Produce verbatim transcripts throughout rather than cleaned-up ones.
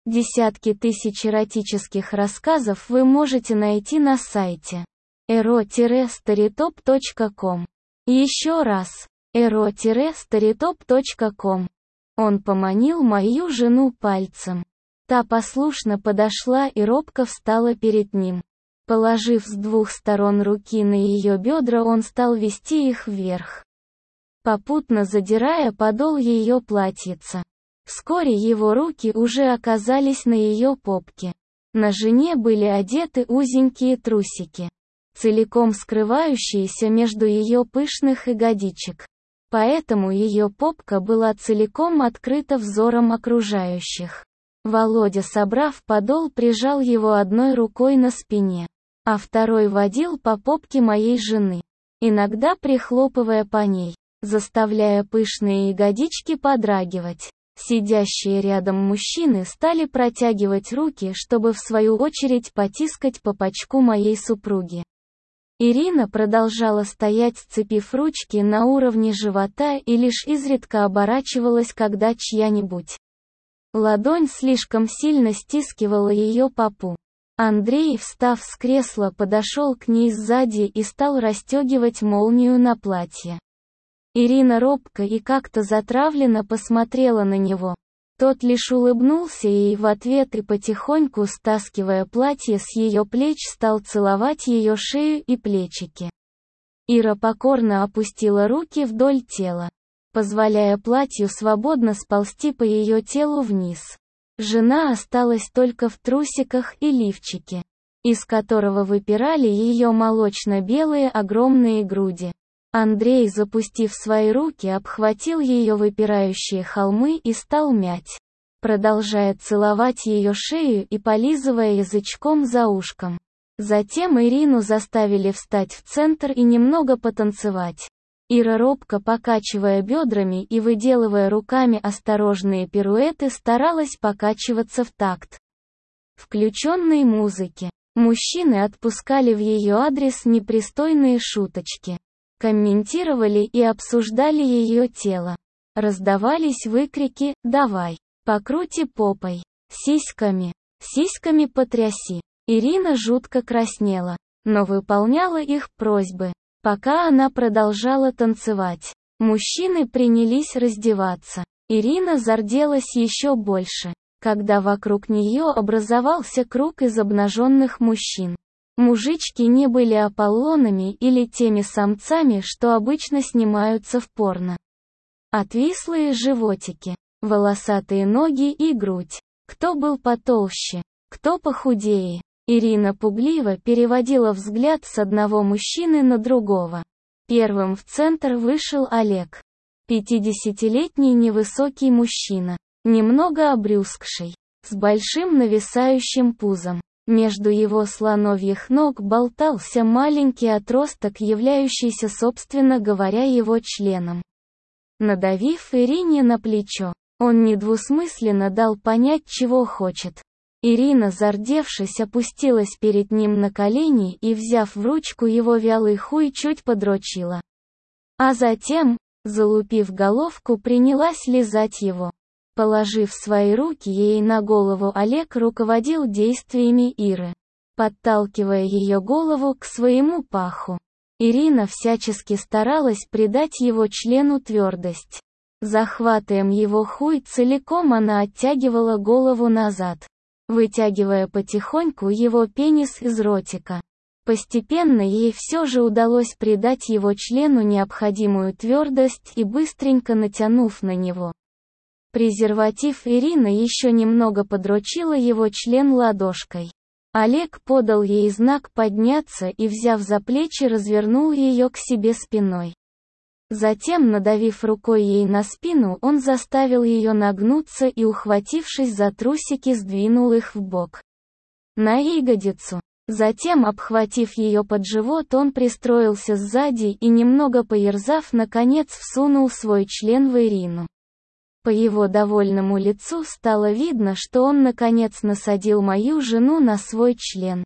Десятки тысяч эротических рассказов вы можете найти на сайте эро старитоп точка ком. Еще раз, эро старитоп точка ком. Он поманил мою жену пальцем. Та послушно подошла и робко встала перед ним. Положив с двух сторон руки на ее бедра, он стал вести их вверх, попутно задирая подол ее платьица. Вскоре его руки уже оказались на ее попке. На жене были одеты узенькие трусики, целиком скрывающиеся между ее пышных ягодичек. Поэтому ее попка была целиком открыта взором окружающих. Володя, собрав подол, прижал его одной рукой на спине, а второй водил по попке моей жены, иногда прихлопывая по ней, заставляя пышные ягодички подрагивать. Сидящие рядом мужчины стали протягивать руки, чтобы в свою очередь потискать по пачку моей супруги. Ирина продолжала стоять, сцепив ручки на уровне живота, и лишь изредка оборачивалась, когда чья-нибудь ладонь слишком сильно стискивала ее попу. Андрей, встав с кресла, подошел к ней сзади и стал расстегивать молнию на платье. Ирина робко и как-то затравленно посмотрела на него. Тот лишь улыбнулся ей в ответ и, потихоньку стаскивая платье с ее плеч, стал целовать ее шею и плечики. Ира покорно опустила руки вдоль тела, позволяя платью свободно сползти по ее телу вниз. Жена осталась только в трусиках и лифчике, из которого выпирали ее молочно-белые огромные груди. Андрей, запустив свои руки, обхватил ее выпирающие холмы и стал мять, продолжая целовать ее шею и полизывая язычком за ушком. Затем Ирину заставили встать в центр и немного потанцевать. Ира, робко покачивая бедрами и выделывая руками осторожные пируэты, старалась покачиваться в такт включенной музыки. Мужчины отпускали в ее адрес непристойные шуточки, комментировали и обсуждали ее тело. Раздавались выкрики: «Давай, покрути попой, сиськами, сиськами потряси». Ирина жутко краснела, но выполняла их просьбы. Пока она продолжала танцевать, мужчины принялись раздеваться. Ирина зарделась еще больше, когда вокруг нее образовался круг из обнаженных мужчин. Мужички не были Аполлонами или теми самцами, что обычно снимаются в порно. Отвислые животики, волосатые ноги и грудь. Кто был потолще, кто похудее. Ирина пугливо переводила взгляд с одного мужчины на другого. Первым в центр вышел Олег. пятидесятилетний невысокий мужчина, немного обрюзгший, с большим нависающим пузом. Между его слоновьих ног болтался маленький отросток, являющийся, собственно говоря, его членом. Надавив Ирине на плечо, он недвусмысленно дал понять, чего хочет. Ирина, зардевшись, опустилась перед ним на колени и, взяв в ручку его вялый хуй, чуть подрочила. А затем, залупив головку, принялась лизать его. Положив свои руки ей на голову, Олег руководил действиями Иры, подталкивая ее голову к своему паху. Ирина всячески старалась придать его члену твердость. Захватывая его хуй целиком, она оттягивала голову назад, вытягивая потихоньку его пенис из ротика. Постепенно ей все же удалось придать его члену необходимую твердость и, быстренько натянув на него презерватив, Ирина еще немного подрочила его член ладошкой. Олег подал ей знак подняться и, взяв за плечи, развернул ее к себе спиной. Затем, надавив рукой ей на спину, он заставил ее нагнуться и, ухватившись за трусики, сдвинул их вбок на ягодицу. Затем, обхватив ее под живот, он пристроился сзади и, немного поерзав, наконец всунул свой член в Ирину. По его довольному лицу стало видно, что он наконец насадил мою жену на свой член.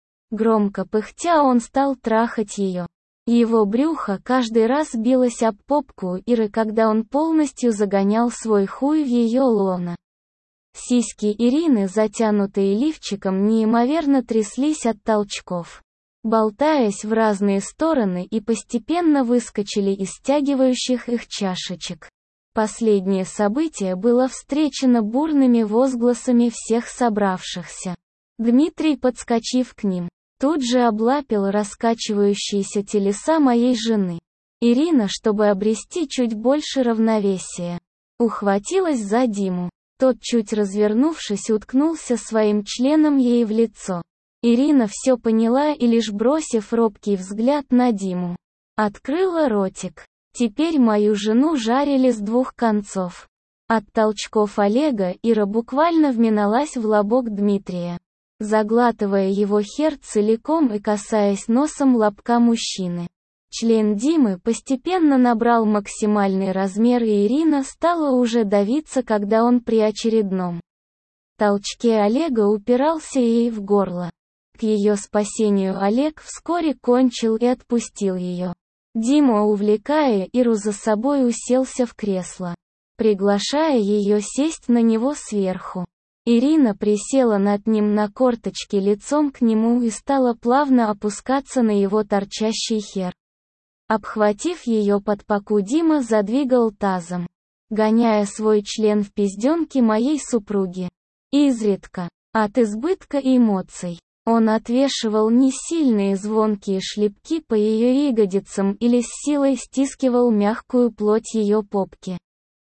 Громко пыхтя, он стал трахать ее. Его брюхо каждый раз билось об попку Иры, когда он полностью загонял свой хуй в ее лоно. Сиськи Ирины, затянутые лифчиком, неимоверно тряслись от толчков, болтаясь в разные стороны, и постепенно выскочили из стягивающих их чашечек. Последнее событие было встречено бурными возгласами всех собравшихся. Дмитрий, подскочив к ним, тут же облапил раскачивающиеся телеса моей жены. Ирина, чтобы обрести чуть больше равновесия, ухватилась за Диму. Тот, чуть развернувшись, уткнулся своим членом ей в лицо. Ирина все поняла и, лишь бросив робкий взгляд на Диму, открыла ротик. Теперь мою жену жарили с двух концов. От толчков Олега Ира буквально вминалась в лобок Дмитрия, заглатывая его хер целиком и касаясь носом лобка мужчины. Член Димы постепенно набрал максимальный размер, и Ирина стала уже давиться, когда он при очередном толчке Олега упирался ей в горло. К ее спасению Олег вскоре кончил и отпустил ее. Дима, увлекая Иру за собой, уселся в кресло, приглашая ее сесть на него сверху. Ирина присела над ним на корточки лицом к нему и стала плавно опускаться на его торчащий хер. Обхватив ее под паку, Дима задвигал тазом, гоняя свой член в пизденки моей супруги. Изредка, от избытка эмоций, он отвешивал несильные звонкие шлепки по ее ягодицам или с силой стискивал мягкую плоть ее попки.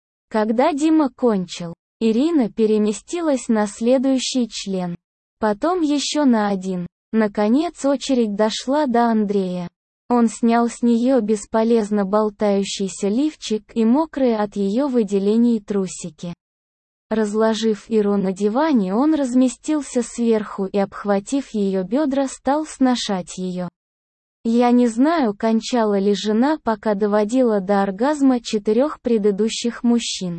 Когда Дима кончил, Ирина переместилась на следующий член, потом еще на один. Наконец очередь дошла до Андрея. Он снял с нее бесполезно болтающийся лифчик и мокрые от ее выделений трусики. Разложив Иру на диване, он разместился сверху и, обхватив ее бедра, стал сношать ее. Я не знаю, кончала ли жена, пока доводила до оргазма четырех предыдущих мужчин.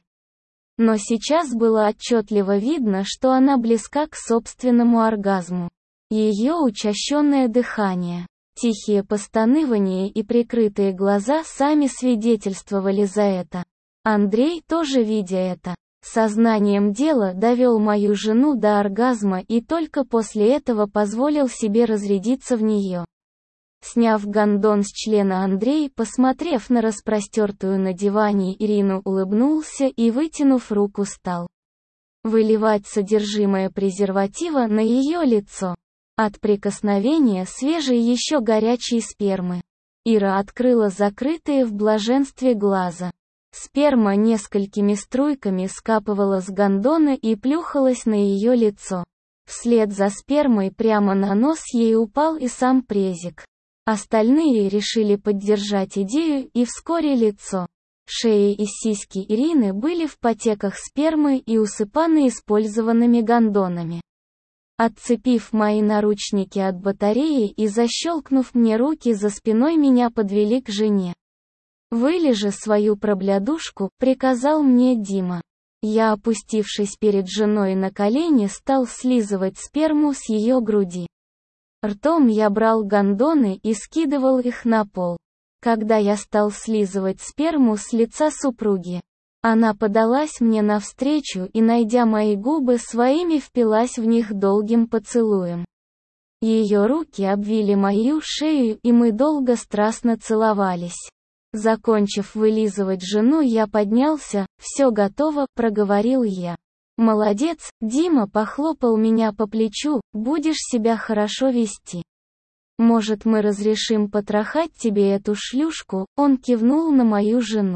Но сейчас было отчетливо видно, что она близка к собственному оргазму. Ее учащенное дыхание, тихие постанывания и прикрытые глаза сами свидетельствовали за это. Андрей, тоже видя это, сознанием дела довел мою жену до оргазма и только после этого позволил себе разрядиться в нее. Сняв гондон с члена, Андрей, посмотрев на распростертую на диване Ирину, улыбнулся и, вытянув руку, стал выливать содержимое презерватива на ее лицо. От прикосновения свежей еще горячей спермы Ира открыла закрытые в блаженстве глаза. Сперма несколькими струйками скапывала с гондона и плюхалась на ее лицо. Вслед за спермой прямо на нос ей упал и сам презик. Остальные решили поддержать идею, и вскоре лицо, шея и сиськи Ирины были в потеках спермы и усыпаны использованными гондонами. Отцепив мои наручники от батареи и защелкнув мне руки за спиной, меня подвели к жене. «Вылежи свою проблядушку», — приказал мне Дима. Я, опустившись перед женой на колени, стал слизывать сперму с ее груди. Ртом я брал гондоны и скидывал их на пол. Когда я стал слизывать сперму с лица супруги, она подалась мне навстречу и, найдя мои губы своими, впилась в них долгим поцелуем. Ее руки обвили мою шею, и мы долго страстно целовались. Закончив вылизывать жену, я поднялся. «Все готово», — проговорил я. «Молодец», — Дима похлопал меня по плечу, «будешь себя хорошо вести. Может, мы разрешим потрахать тебе эту шлюшку?» Он кивнул на мою жену.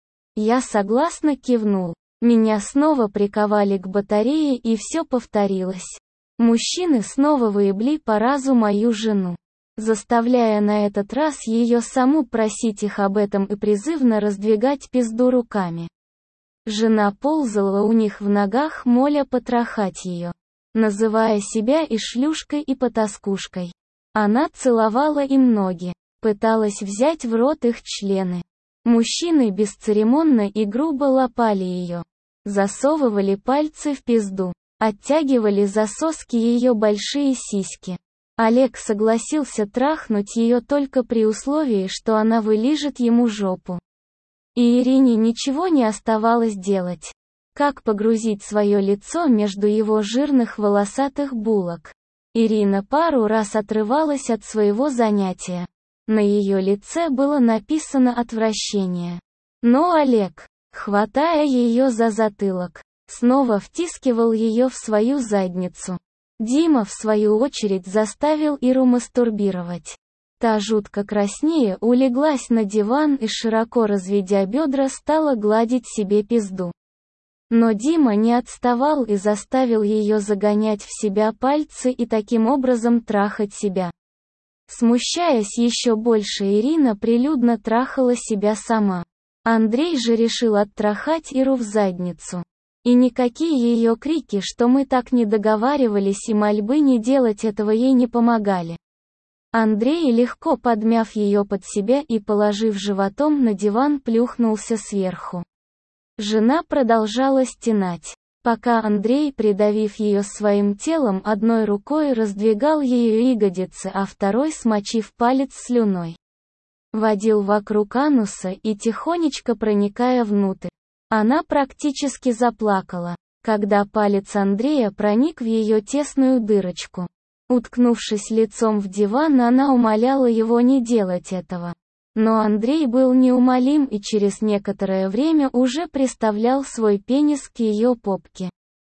Я согласно кивнул. Меня снова приковали к батарее, и все повторилось. Мужчины снова выебли по разу мою жену, заставляя на этот раз ее саму просить их об этом и призывно раздвигать пизду руками. Жена ползала у них в ногах, моля потрахать ее, называя себя и шлюшкой, и потаскушкой. Она целовала им ноги, пыталась взять в рот их члены. Мужчины бесцеремонно и грубо лапали ее, засовывали пальцы в пизду, оттягивали за соски ее большие сиськи. Олег согласился трахнуть ее только при условии, что она вылижет ему жопу. И Ирине ничего не оставалось делать, как погрузить свое лицо между его жирных волосатых булок. Ирина пару раз отрывалась от своего занятия. На ее лице было написано отвращение. Но Олег, хватая ее за затылок, снова втискивал ее в свою задницу. Дима, в свою очередь, заставил Иру мастурбировать. Та, жутко краснея, улеглась на диван и, широко разведя бедра, стала гладить себе пизду. Но Дима не отставал и заставил ее загонять в себя пальцы и таким образом трахать себя. Смущаясь еще больше, Ирина прилюдно трахала себя сама. Андрей же решил оттрахать Иру в задницу. И никакие ее крики, что мы так не договаривались, и мольбы не делать этого ей не помогали. Андрей, легко подмяв ее под себя и положив животом на диван, плюхнулся сверху. Жена продолжала стенать, пока Андрей, придавив ее своим телом, одной рукой раздвигал ее ягодицы, а второй, смочив палец слюной, водил вокруг ануса и тихонечко проникая внутрь. Она практически заплакала, когда палец Андрея проник в ее тесную дырочку. Уткнувшись лицом в диван, она умоляла его не делать этого. Но Андрей был неумолим и через некоторое время уже приставлял свой пенис к ее попке.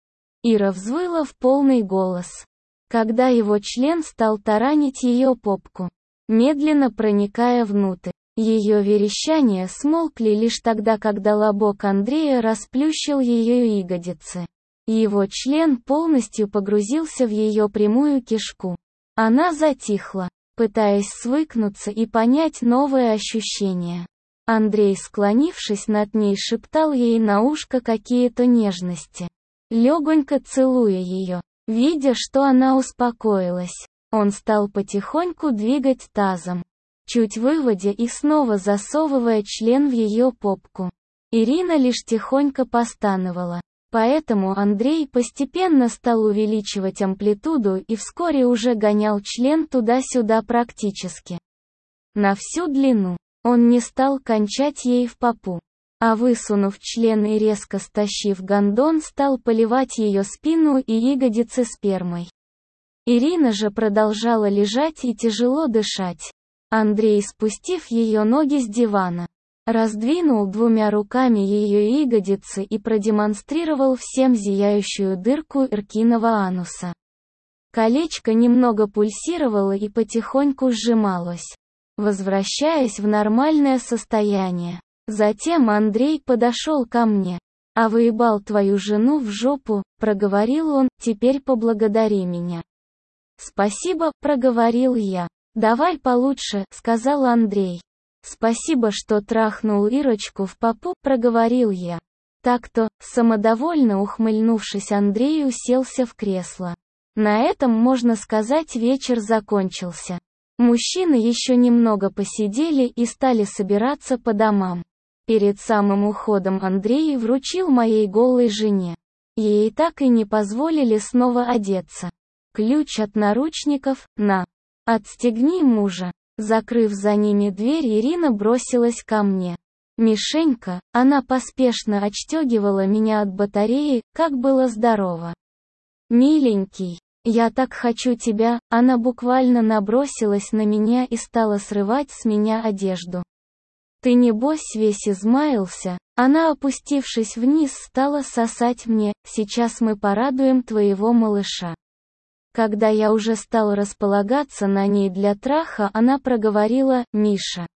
Ира взвыла в полный голос, когда его член стал таранить ее попку, медленно проникая внутрь. Ее верещания смолкли лишь тогда, когда лобок Андрея расплющил ее ягодицы. Его член полностью погрузился в ее прямую кишку. Она затихла, пытаясь свыкнуться и понять новые ощущения. Андрей, склонившись над ней, шептал ей на ушко какие-то нежности, легонько целуя ее. Видя, что она успокоилась, он стал потихоньку двигать тазом, чуть выводя и снова засовывая член в ее попку. Ирина лишь тихонько постановала. Поэтому Андрей постепенно стал увеличивать амплитуду и вскоре уже гонял член туда-сюда практически на всю длину. Он не стал кончать ей в попу, а высунув член и резко стащив гондон, стал поливать ее спину и ягодицы спермой. Ирина же продолжала лежать и тяжело дышать. Андрей, спустив ее ноги с дивана, раздвинул двумя руками ее ягодицы и продемонстрировал всем зияющую дырку Иркиного ануса. Колечко немного пульсировало и потихоньку сжималось, возвращаясь в нормальное состояние. Затем Андрей подошел ко мне. «А выебал твою жену в жопу», — проговорил он, — «теперь поблагодари меня». «Спасибо», — проговорил я. «Давай получше», — сказал Андрей. «Спасибо, что трахнул Ирочку в попу», — проговорил я. Так-то, самодовольно ухмыльнувшись, Андрей уселся в кресло. На этом, можно сказать, вечер закончился. Мужчины еще немного посидели и стали собираться по домам. Перед самым уходом Андрей вручил моей голой жене. Ей так и не позволили снова одеться. Ключ от наручников, на. Отстегни мужа. Закрыв за ними дверь, Ирина бросилась ко мне. Мишенька, она поспешно отстегивала меня от батареи, как было здорово. Миленький, я так хочу тебя, она буквально набросилась на меня и стала срывать с меня одежду. Ты небось весь измаялся, она, опустившись вниз, стала сосать мне, сейчас мы порадуем твоего малыша. Когда я уже стал располагаться на ней для траха, она проговорила: «Миша».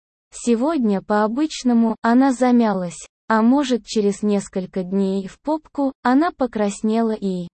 Сегодня по-обычному, она замялась, а может через несколько дней в попку, она покраснела и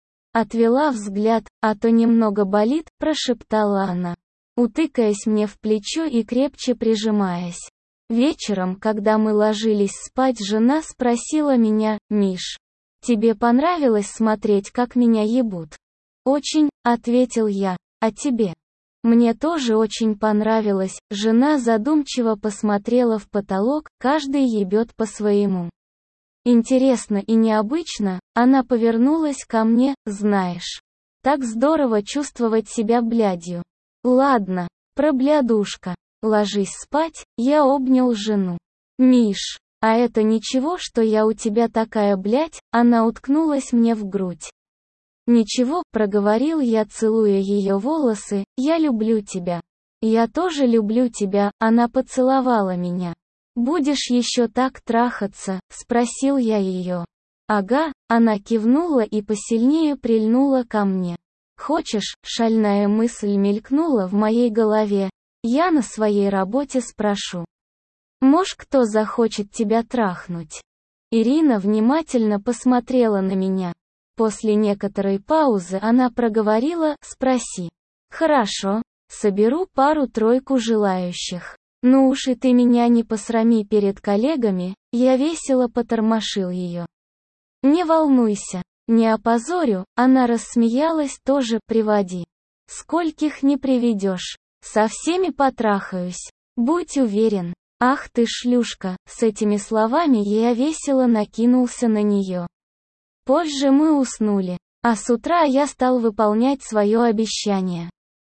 отвела взгляд, а то немного болит, прошептала она, утыкаясь мне в плечо и крепче прижимаясь. Вечером, когда мы ложились спать, жена спросила меня: «Миш, тебе понравилось смотреть, как меня ебут?» «Очень», — ответил я, — «а тебе?» «Мне тоже очень понравилось», — жена задумчиво посмотрела в потолок, каждый ебет по-своему. Интересно и необычно, она повернулась ко мне, знаешь. Так здорово чувствовать себя блядью. Ладно, про блядушка. Ложись спать, я обнял жену. Миш, А это ничего, что я у тебя такая, блядь, она уткнулась мне в грудь. Ничего, проговорил я, целуя ее волосы, я люблю тебя. Я тоже люблю тебя, она поцеловала меня. Будешь еще так трахаться, спросил я ее. Ага, она кивнула и посильнее прильнула ко мне. Хочешь, шальная мысль мелькнула в моей голове, я на своей работе спрошу. Мож, кто захочет тебя трахнуть? Ирина внимательно посмотрела на меня. После некоторой паузы она проговорила, спроси. Хорошо, соберу пару-тройку желающих. Ну уж и ты меня не посрами перед коллегами, я весело потормошил ее. Не волнуйся, не опозорю, она рассмеялась, тоже приводи. Скольких не приведешь, со всеми потрахаюсь, будь уверен. Ах ты шлюшка, с этими словами я весело накинулся на нее. Позже мы уснули, а с утра я стал выполнять свое обещание.